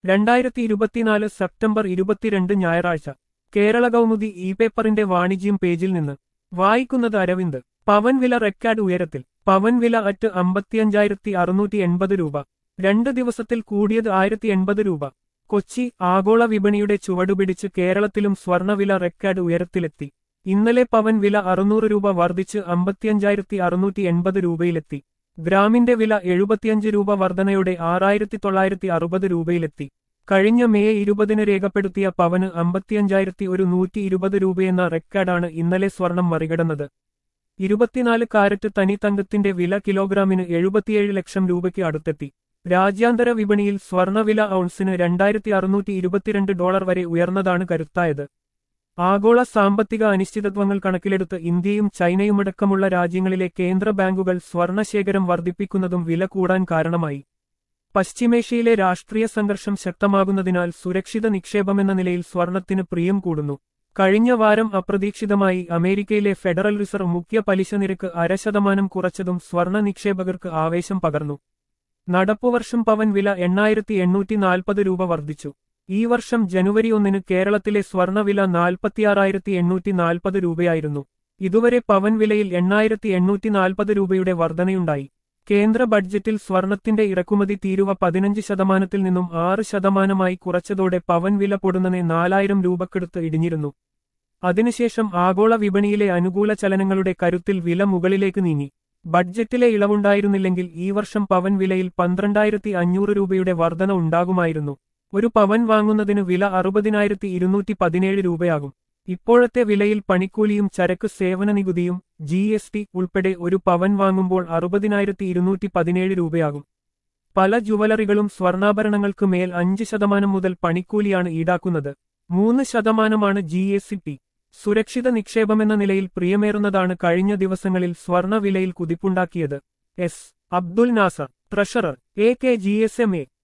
2024 September 22 ഞായറാഴ്ച Kerala Kaumudi E പേപ്പറിന്റെ വാണിജ്യം പേജിൽ നിന്ന് വായിക്കുന്നത് അരവിന്ദ്. പവൻ വില റെക്കോർഡ് ഉയരത്തിൽ. പവൻ വില അറ്റ് 55,680 രൂപ. 2 ദിവസത്തിൽ കൂടിയത് 1,080 രൂപ. കൊച്ചി. ആഗോള വിപണിയുടെ ചുവടുപിടിച്ച് കേരളത്തിലും സ്വർണ്ണവില റെക്കോർഡ് ഉയരത്തിലെത്തി. ഇന്നലെ പവൻ വില 600 രൂപ വർദ്ധിച്ച് 55,680 രൂപയിലെത്തി. ഗ്രാമിന്റെ വില 75 രൂപ വർധനയോടെ 6,960 രൂപയിലെത്തി. കഴിഞ്ഞ മെയ് 20 രേഖപ്പെടുത്തിയ പവന് 55,120 രൂപയെന്ന റെക്കോർഡാണ് ഇന്നലെ സ്വർണം മറികടന്നത്. 24 കാരറ്റ് തനി തങ്കത്തിന്റെ വില കിലോഗ്രാമിന് 77 ലക്ഷം രൂപയ്ക്ക് അടുത്തെത്തി. രാജ്യാന്തര വിപണിയിൽ സ്വർണ്ണവില ഔൺസിന് $2,622 വരെ ഉയർന്നതാണ് കരുത്തായത്. ആഗോള സാമ്പത്തിക അനിശ്ചിതത്വങ്ങൾ കണക്കിലെടുത്ത് ഇന്ത്യയും ചൈനയുമടക്കമുള്ള രാജ്യങ്ങളിലെ കേന്ദ്ര ബാങ്കുകൾ സ്വർണ്ണശേഖരം വർദ്ധിപ്പിക്കുന്നതും വില കൂടാൻ കാരണമായി. പശ്ചിമേഷ്യയിലെ രാഷ്ട്രീയ സംഘർഷം ശക്തമാകുന്നതിനാൽ സുരക്ഷിത നിക്ഷേപമെന്ന നിലയിൽ സ്വർണത്തിന് പ്രിയം കൂടുന്നു. കഴിഞ്ഞ വാരം അപ്രതീക്ഷിതമായി അമേരിക്കയിലെ ഫെഡറൽ റിസർവ് മുഖ്യ പലിശ നിരക്ക് 0.5% കുറച്ചതും സ്വർണ്ണ നിക്ഷേപകർക്ക് ആവേശം പകർന്നു. നടപ്പുവർഷം പവൻ വില 8,840 രൂപ വർദ്ധിച്ചു. ഈ വർഷം ജനുവരി 1 കേരളത്തിലെ സ്വർണ്ണവില 46,840 രൂപയായിരുന്നു. ഇതുവരെ പവൻ വിലയിൽ 8,840 രൂപയുടെ വർധനയുണ്ടായി. കേന്ദ്ര ബഡ്ജറ്റിൽ സ്വർണത്തിന്റെ ഇറക്കുമതി തീരുവ 15% നിന്നും 6% കുറച്ചതോടെ പവൻ വില പൊടുന്നനെ 4,000 രൂപക്കടുത്ത് ഇടിഞ്ഞിരുന്നു. അതിനുശേഷം ആഗോള വിപണിയിലെ അനുകൂല ചലനങ്ങളുടെ കരുത്തിൽ വില മുകളിലേക്ക് നീങ്ങി. ബഡ്ജറ്റിലെ ഇളവുണ്ടായിരുന്നില്ലെങ്കിൽ ഈ വർഷം പവൻ വിലയിൽ 12,500 രൂപയുടെ വർധന ഉണ്ടാകുമായിരുന്നു. ഒരു പവൻ വാങ്ങുന്നതിന് വില 60,217 രൂപയാകും. ഇപ്പോഴത്തെ വിലയിൽ പണിക്കൂലിയും ചരക്ക് സേവന നികുതിയും GST ഉൾപ്പെടെ ഒരു പവൻ വാങ്ങുമ്പോൾ 60,217 രൂപയാകും. പല ജുവലറികളും സ്വർണ്ണാഭരണങ്ങൾക്ക് മേൽ 5% മുതൽ പണിക്കൂലിയാണ് ഈടാക്കുന്നത്. 3% GST. സുരക്ഷിത നിക്ഷേപമെന്ന നിലയിൽ പ്രിയമേറുന്നതാണ് കഴിഞ്ഞ ദിവസങ്ങളിൽ സ്വർണ്ണ വിലയിൽ കുതിപ്പുണ്ടാക്കിയത്. S. Abdul Nasser, treasurer, AKGSMA.